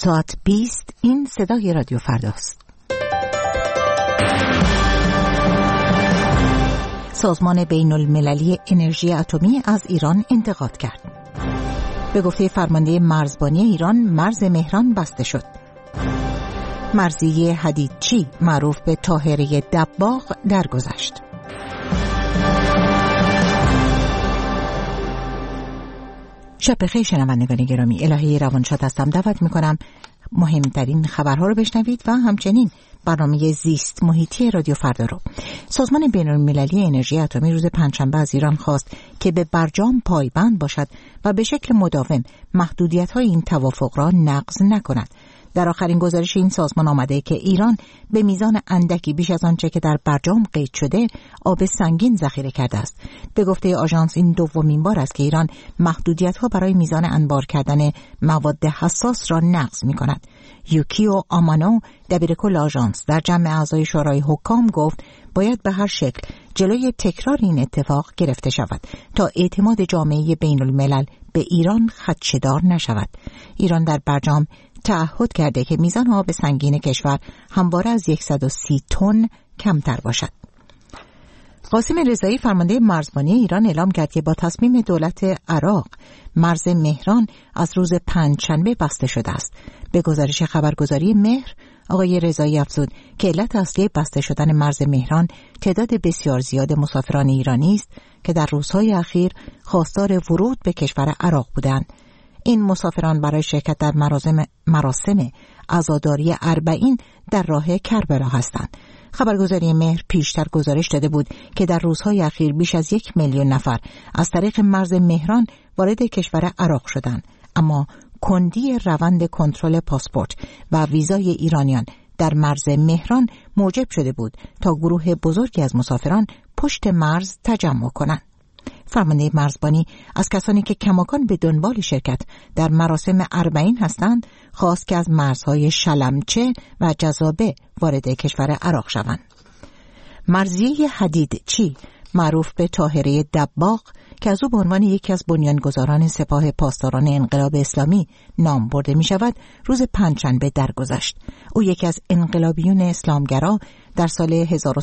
ساعت 20 این صدای رادیو فرداست. سازمان بین المللی انرژی اتمی از ایران انتقاد کرد. به گفته فرمانده مرزبانی ایران، مرز مهران بسته شد. مرضیه حدیدچی معروف به طاهره دباغ درگذشت. شب بخیر شنوندگان گرامی، الهی روانشاد هستم. دعوت میکنم مهمترین خبرها رو بشنوید و همچنین برنامه زیست محیطی رادیو فردا رو. سازمان بین المللی انرژی اتمی روز پنجشنبه از ایران خواست که به برجام پایبند باشد و به شکل مداوم محدودیت‌های این توافق را نقض نکند. در آخرین گزارش این سازمان آمده که ایران به میزان اندکی بیش از آنچه که در برجام قید شده آب سنگین ذخیره کرده است. به گفته آژانس این دومین بار است که ایران محدودیت‌ها برای میزان انبار کردن مواد حساس را نقض می‌کند. یوکیو آمانو دبیرکل آژانس در جمع اعضای شورای حکام گفت باید به هر شکل جلوی تکرار این اتفاق گرفته شود تا اعتماد جامعه بین الملل به ایران خدشه‌دار نشود. ایران در برجام تعهد کرده که میزان آب سنگین کشور همواره از 130 تن کمتر باشد. قاسم رضایی فرمانده مرزبانی ایران اعلام کرد که با تصمیم دولت عراق مرز مهران از روز پنجشنبه بسته شده است. به گزارش خبرگزاری مهر، آقای رضایی افزود که علت اصلی بسته شدن مرز مهران تعداد بسیار زیاد مسافران ایرانی است که در روزهای اخیر خواستار ورود به کشور عراق بودند. این مسافران برای شرکت در مراسم عزاداری اربعین در راه کربلا هستند. خبرگزاری مهر پیشتر گزارش داده بود که در روزهای اخیر بیش از 1 میلیون نفر از طریق مرز مهران وارد کشور عراق شدند، اما کندی روند کنترل پاسپورت و ویزای ایرانیان در مرز مهران موجب شده بود تا گروه بزرگی از مسافران پشت مرز تجمع کنند. فرمانده مرزبانی از کسانی که کماکان به دنبال شرکت در مراسم اربعین هستند خواست که از مرزهای شلمچه و جذابه وارد کشور عراق شوند. مرضیه حدیدچی معروف به طاهره دباغ که از او به عنوان یکی از بنیانگذاران سپاه پاسداران انقلاب اسلامی نام برده می شود، روز پنجشنبه درگذشت. او یکی از انقلابیون اسلامگرا در سال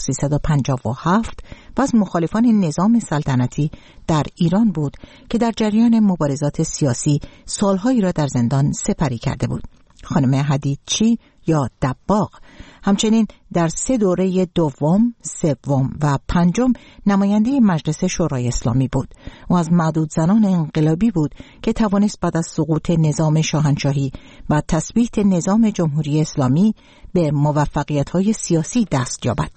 1357 و از مخالفان نظام سلطنتی در ایران بود که در جریان مبارزات سیاسی سالهایی را در زندان سپری کرده بود. خانم حدیدچی یا دباغ همچنین در 3 دوره دوم، سوم و پنجم نماینده مجلس شورای اسلامی بود. او از معدود زنان انقلابی بود که توانست بعد از سقوط نظام شاهنشاهی و تثبیت نظام جمهوری اسلامی به موفقیت‌های سیاسی دست یابد.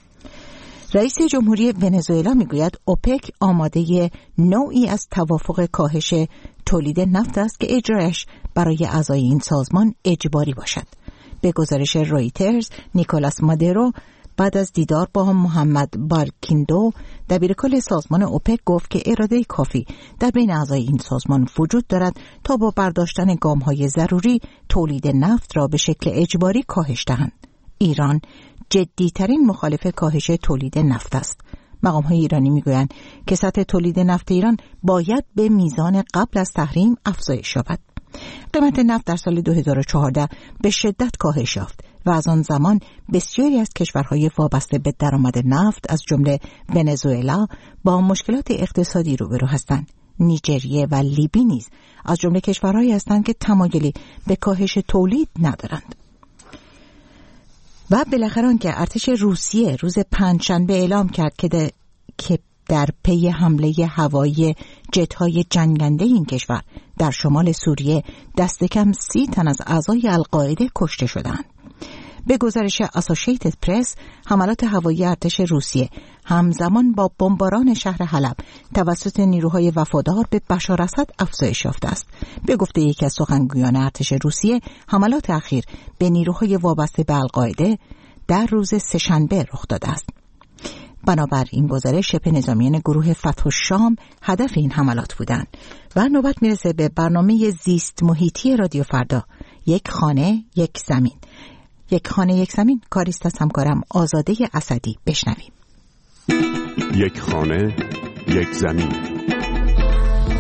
رئیس جمهوری ونزوئلا میگوید اوپک آماده نوعی از توافق کاهش تولید نفت است که اجرایش برای اعضای این سازمان اجباری باشد. به گزارش رویترز، نیکولاس مادورو بعد از دیدار با محمد بارکیندو دبیرکل سازمان اوپک گفت که اراده کافی در بین اعضای این سازمان وجود دارد تا با برداشتن گام‌های ضروری تولید نفت را به شکل اجباری کاهش دهند. ایران جدی‌ترین مخالف کاهش تولید نفت است. مقام‌های ایرانی می‌گویند که سطح تولید نفت ایران باید به میزان قبل از تحریم افزایش یابد. قیمت نفت در سال 2014 به شدت کاهش یافت و از آن زمان بسیاری از کشورهای وابسته به درآمد نفت از جمله ونزوئلا با مشکلات اقتصادی روبرو هستند. نیجریه و لیبی نیز از جمله کشورهایی هستند که تمایلی به کاهش تولید ندارند. و بالاخره آنکه ارتش روسیه روز پنجشنبه اعلام کرد که در پی حمله هوایی جت‌های جنگنده این کشور در شمال سوریه دست کم 30 تن از اعضای القاعده کشته شدند. به گزارش اسوشیتد پرس، حملات هوایی ارتش روسیه همزمان با بمباران شهر حلب توسط نیروهای وفادار به بشار اسد افزایش یافته است. به گفته یکی از سخنگویان ارتش روسیه، حملات اخیر به نیروهای وابسته به القاعده در روز سه‌شنبه رخ داده است. بنابر این گزارش شبه نظامیان گروه فتح الشام هدف این حملات بودند. و نوبت میرسه به برنامه زیست محیطی رادیو فردا، یک خانه یک زمین. یک خانه یک زمین کاریست از همکارم آزاده اسدی. بشنویم. یک خانه یک زمین.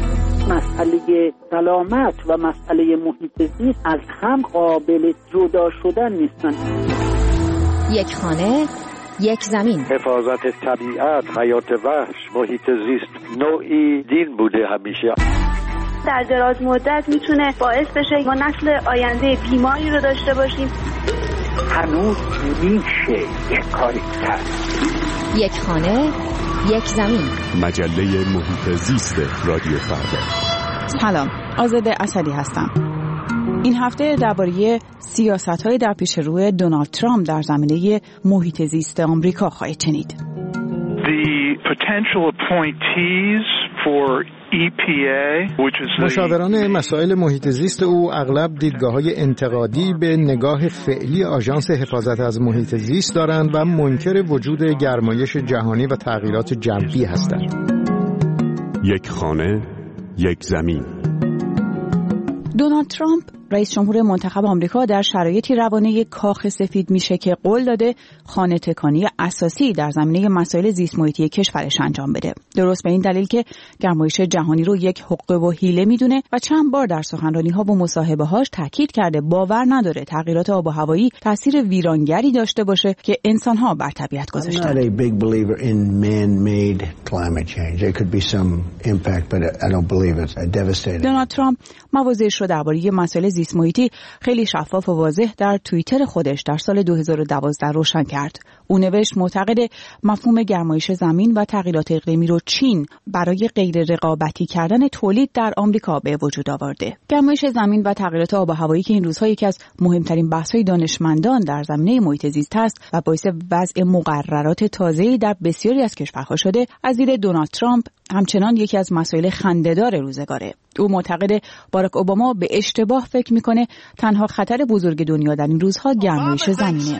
مسئله سلامت و مسئله محیط زیست از هم قابل جدا شدن نیستن. یک خانه، یک زمین. حفاظت طبیعت، حیات وحش، محیط زیست نوعی دین بوده همیشه. در دراز مدت میتونه باعث بشه ما نسل آینده بیماری رو داشته باشیم. هنوز میشه یک کاری کرد. یک خانه، یک زمین. مجله محیط زیست رادیو فردا. سلام، آزاده اسدی هستم. این هفته درباره سیاست‌های در پیش روی دونالد ترامپ در زمینه محیط زیست آمریکا خواهید شنید. The potential appointees for EPA, which is مشاوران مسائل محیط زیست او اغلب دیدگاه‌های انتقادی به نگاه فعلی آژانس حفاظت از محیط زیست دارند و منکر وجود گرمایش جهانی و تغییرات جوی هستند. یک خانه، یک زمین. دونالد ترامپ رئیس جمهور منتخب آمریکا در شرایطی روانه کاخ سفید میشه که قول داده خانه تکانی اساسی در زمینه مسائل زیست محیطی کشورش انجام بده. درست به این دلیل که گرمایش جهانی رو یک حقه و حیله میدونه و چند بار در سخنرانی‌ها و مصاحبه‌هاش تاکید کرده باور نداره تغییرات آب و هوایی تاثیر ویرانگری داشته باشه که انسان‌ها بر طبیعت گذاشتن. دونالد ترامپ مواضعش رو درباره مسائل زیست محیطی خیلی شفاف و واضح در توییتر خودش در سال 2012 روشن کرد. او نوشت معتقد مفهوم گرمایش زمین و تغییرات اقلیمی رو چین برای غیر رقابتی کردن تولید در آمریکا به وجود آورده. گرمایش زمین و تغییرات آب و هوایی که این روزها یکی از مهمترین بحث‌های دانشمندان در زمینه محیط زیست است و باعث وضع مقررات تازه‌ای در بسیاری از کشورها شده، از دید دونالد ترامپ همچنان یکی از مسائل خنده‌دار روزگاره. او معتقد باراک اوباما به اشتباه فکر میکنه تنها خطر بزرگ دنیا در این روزها گرمایش زمینه.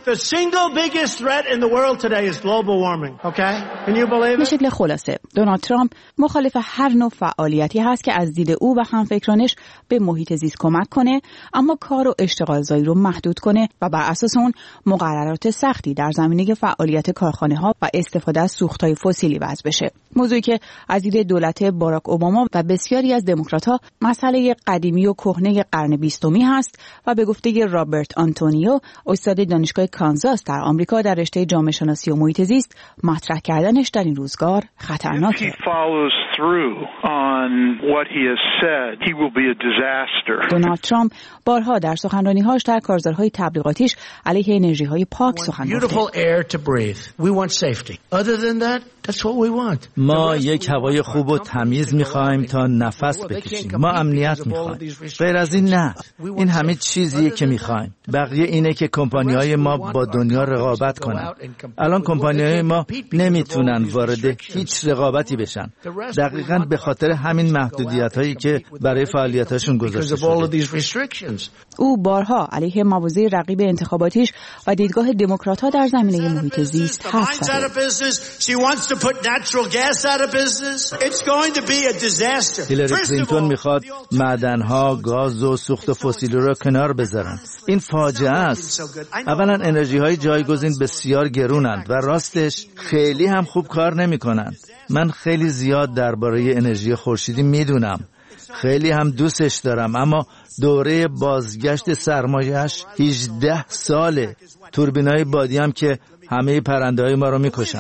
به شکل خلاصه دونالد ترامپ مخالف هر نوع فعالیتی هست که از دید او و همفکرانش به محیط زیست کمک کنه، اما کار و اشتغالزایی رو محدود کنه و بر اساس اون مقررات سختی در زمینه فعالیت کارخانه‌ها و استفاده از سوخت‌های فسیلی وضع بشه. موضوعی که از دید دولت باراک اوباما و بسیاری از دموکرات‌ها مسئله قدیمی و کهنه قرن 20 هست و به گفته رابرت آنتونیو، استاد دانشگاه کانزاس در آمریکا در رشته جامعه شناسی و محیط زیست، مطرح کردنش در این روزگار خطرناکه. دونالد ترامپ بارها در سخنرانی‌هاش در کارزارهای تبلیغاتیش علیه انرژی‌های پاک سخن گفته. ما یک هوای خوب و تمیز می‌خوایم تا نفس بکشیم. ما امنیت می‌خوایم. غیر از این نه. این همه چیزیه که می‌خوایم. بقیه اینه که کمپانی‌های ما با دنیا رقابت کنن. الان کمپانی‌های ما نمیتونن وارد هیچ رقابتی بشن. دقیقاً به خاطر همین محدودیت‌هایی که برای فعالیتاشون گذاشته شده. او بارها علیه مواضع رقیب انتخاباتیش و دیدگاه دموکرات‌ها در زمینه محیط زیست حرف زد. هیلاری کلینتون میخواد معدن‌ها، گاز و سوخت فسیلی رو کنار بذارن. این فاجعه است. اولا انرژی‌های جایگزین بسیار گرونند و راستش خیلی هم خوب کار نمی‌کنند. من خیلی زیاد درباره انرژی خورشیدی میدونم. خیلی هم دوستش دارم، اما دوره بازگشت سرمایه‌اش 18 ساله. توربینای بادی هم که همه پرنده‌های ما رو می‌کشن.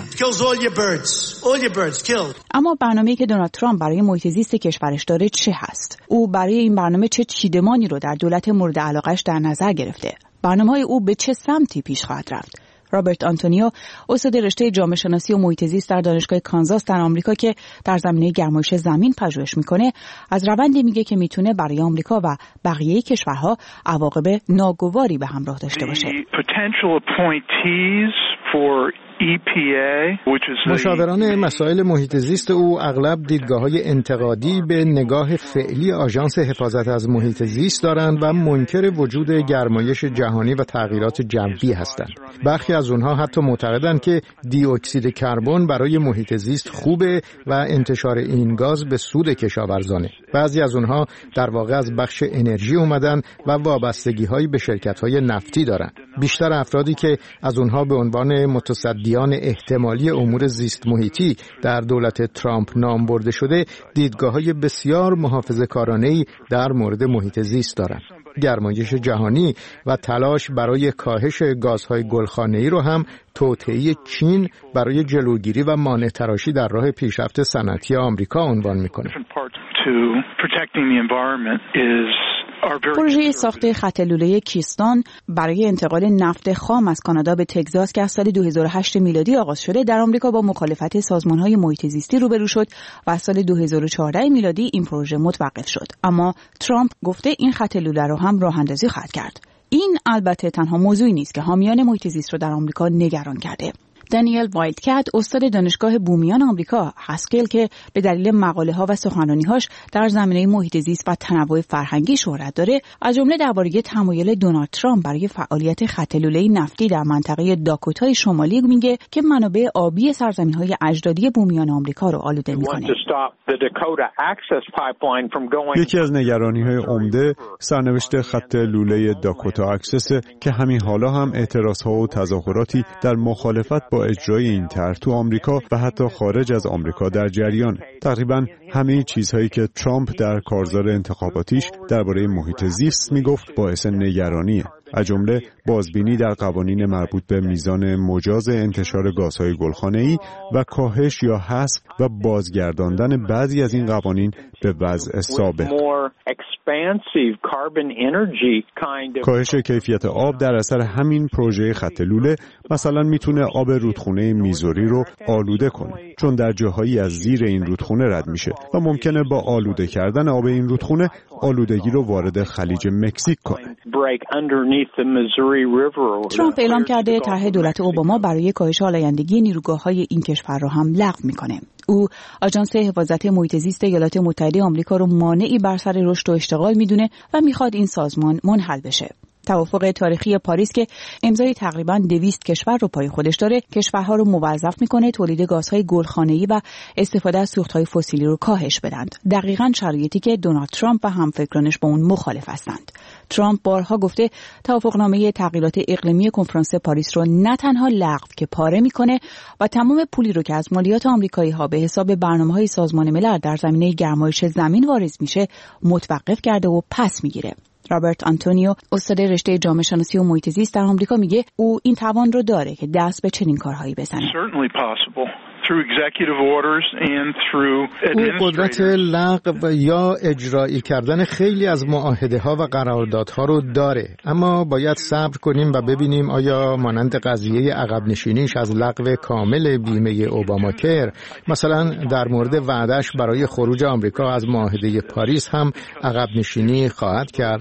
اما برنامه‌ای که دونالد ترامپ برای محیط زیست کشورش داره چه هست؟ او برای این برنامه چه چیدمانی رو در دولت مورد علاقه‌اش در نظر گرفته؟ برنامه‌های او به چه سمتی پیش خواهد رفت؟ رابرت آنتونیو، استاد رشته جامعه شناسی و محیط زیست در دانشگاه کانزاس در آمریکا که در زمینه گرمایش زمین پژوهش میکنه، از روندی میگه که میتونه برای آمریکا و بقیه کشورها عواقب ناگواری به همراه داشته باشه. مشاوران مسائل محیط زیست او اغلب دیدگاه‌های انتقادی به نگاه فعلی آژانس حفاظت از محیط زیست دارند و منکر وجود گرمایش جهانی و تغییرات جوی هستند. برخی از اونها حتی معتقدند که دی اکسید کربن برای محیط زیست خوبه و انتشار این گاز به سود کشاورزانه. بعضی از اونها در واقع از بخش انرژی اومدن و وابستگی‌هایی به شرکت‌های نفتی دارند. بیشتر افرادی که از اونها به عنوان متصدی متحدیان احتمالی امور زیست محیطی در دولت ترامپ نام برده شده دیدگاه‌های بسیار محافظه‌کارانه‌ای در مورد محیط زیست دارند. گرمایش جهانی و تلاش برای کاهش گازهای گلخانه‌ای رو هم توطئه چین برای جلوگیری و مانع تراشی در راه پیشرفت صنعتی آمریکا عنوان می‌کنه. پروژه ساخت خط لوله کیستون برای انتقال نفت خام از کانادا به تگزاس که از سال 2008 میلادی آغاز شده در آمریکا با مخالفت سازمان‌های محیط زیستی روبرو شد و از سال 2014 میلادی این پروژه متوقف شد. اما ترامپ گفته این خط لوله رو هم راه‌اندازی خواهد کرد. این البته تنها موضوعی نیست که حامیان محیط زیست رو در آمریکا نگران کرده. دانیل وایلدکت استاد دانشگاه بومیان آمریکا هاسکل که به دلیل مقاله‌ها و سخنرانی‌هاش در زمینه محیط زیست و تنوع فرهنگی شهرت داره، از جمله درباره تمایل دونالد ترامپ برای فعالیت خط لوله نفتی در منطقه داکوتای شمالی میگه که منابع آبی سرزمین‌های اجدادی بومیان آمریکا رو آلوده می‌کنه. یکی از نگرانی‌های عمده سرنوشت خط لوله داکوتا اکسس که همین حالا هم اعتراض‌ها و تظاهراتی در مخالفت با اجرای این طرح تو آمریکا و حتی خارج از آمریکا در جریان. تقریباً همه چیزهایی که ترامپ در کارزار انتخاباتیش درباره محیط زیست میگفت باعث نگرانیه. از جمله بازبینی در قوانین مربوط به میزان مجاز انتشار گازهای گلخانه‌ای و کاهش یا حذف و بازگرداندن بعضی از این قوانین به وضع سابق. کاهش کیفیت آب در اثر همین پروژه خط لوله مثلا میتونه آب رودخونه میزوری رو آلوده کنه، چون در جاهایی از زیر این رودخونه رد میشه و ممکنه با آلوده کردن آب این رودخونه آلودگی رو وارد خلیج مکزیک کنه. ترامپ اعلام کرده طرح دولت اوباما برای کاهش آلایندگی نیروگاه‌های این کشور را هم لغو میکنه. او آژانس حفاظت محیط زیست ایالات متحده آمریکا رو مانعی بر سر رشد و اشتغال میدونه و میخواد این سازمان منحل بشه. توافق تاریخی پاریس که امضای تقریباً 200 کشور رو پای خودش داره، کشورها رو موظف میکنه تولید گازهای گلخانه‌ای و استفاده از سوختهای فسیلی رو کاهش بدند. دقیقاً شرایطی که دونالد ترامپ و همفکرانش با اون مخالف هستند. ترامپ بارها گفته توافقنامه تغییرات اقلیمی کنفرانس پاریس رو نه تنها لغو که پاره میکنه و تمام پولی رو که از مالیات آمریکایی‌ها به حساب برنامه‌های سازمان ملل در زمینه گرمایش زمین واریز میشه متوقف کرده و پس میگیره. رابرت آنتونیو استاد رشته جامعه شناسی و محیط زیست در آمریکا میگه او این توان رو داره که دست به چنین کارهایی بزنه. او قدرت لغو یا اجرایی کردن خیلی از معاهده ها و قراردادها رو داره، اما باید صبر کنیم و ببینیم آیا مانند قضیه عقب نشینیش از لغو کامل بیمه اوباماکر مثلا در مورد وعدهش برای خروج آمریکا از معاهده پاریس هم عقب نشینی خواهد کرد.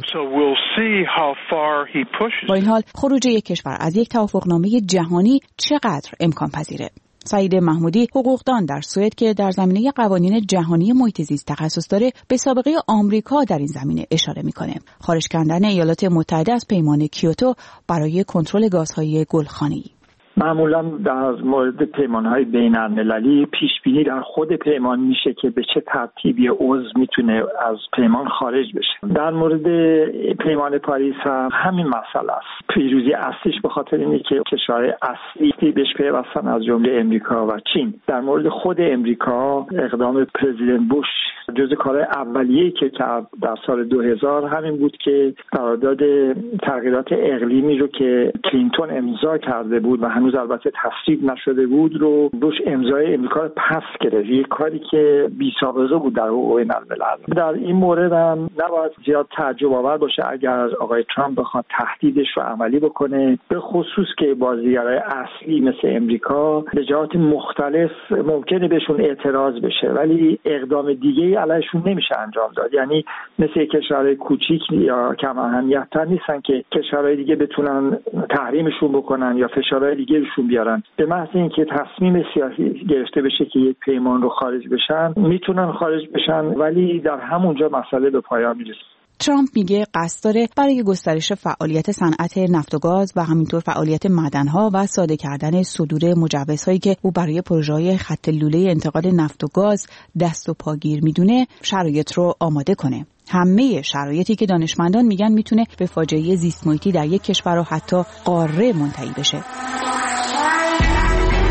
با این حال خروج یک کشور از یک توافقنامه جهانی چقدر امکان پذیره؟ سعید محمودی حقوقدان در سوئد که در زمینه قوانین جهانی محیط زیست تخصص داره به سابقه آمریکا در این زمینه اشاره میکنه. خارج کردن ایالات متحده از پیمان کیوتو برای کنترل گازهای گلخانه‌ای. معمولا در مورد پیمان‌های بین‌المللی پیش‌بینی در خود پیمان میشه که به چه ترتیبی عضو میتونه از پیمان خارج بشه. در مورد پیمان پاریس هم همین مسئله است. پیروزی اصلیش به خاطر اینه که کشورهای اصلی بهش پیوستن از جمله امریکا و چین. در مورد خود امریکا اقدام پرزیدنت بوش جزء کارهای اولیه‌ای که کرد در سال 2000 همین بود که قرارداد تغییرات اقلیمی رو که کلینتون امضا کرده بود و هنوز البته تصویب نشده بود رو بوش امضای امریکا رو پس گرفت. یک کاری که بی سابقه بود در حقوق بین‌الملل. در این مورد هم نباید زیاد تعجب آور باشه اگر آقای ترامپ بخواد تهدیدش رو عملی بکنه، به خصوص که بازیگرای اصلی مثل امریکا به جهات مختلف ممکنه بهشون اعتراض بشه ولی اقدام دیگه‌ای علیشون نمیشه انجام داد. یعنی مثل کشورهای کوچیک یا کم اهمیت‌تر نیستن که کشورهای دیگه بتونن تحریمشون بکنن یا فشارهای دیگه روشون بیارن. به محض اینکه تصمیم سیاسی گرفته بشه که یک پیمان رو خارج بشن میتونن خارج بشن ولی در همونجا مسئله به پایان میرسه. ترامپ میگه قصد داره برای گسترش فعالیت صنعت نفت و گاز و همینطور فعالیت معدن‌ها و ساده کردن صدور مجوزهایی که او برای پروژه‌های خط لوله انتقال نفت و گاز دست و پاگیر میدونه شرایط رو آماده کنه. همه شرایطی که دانشمندان میگن میتونه به فاجعه زیست محیطی در یک کشور و حتی قاره منتهی بشه.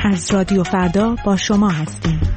از رادیو فردا با شما هستیم.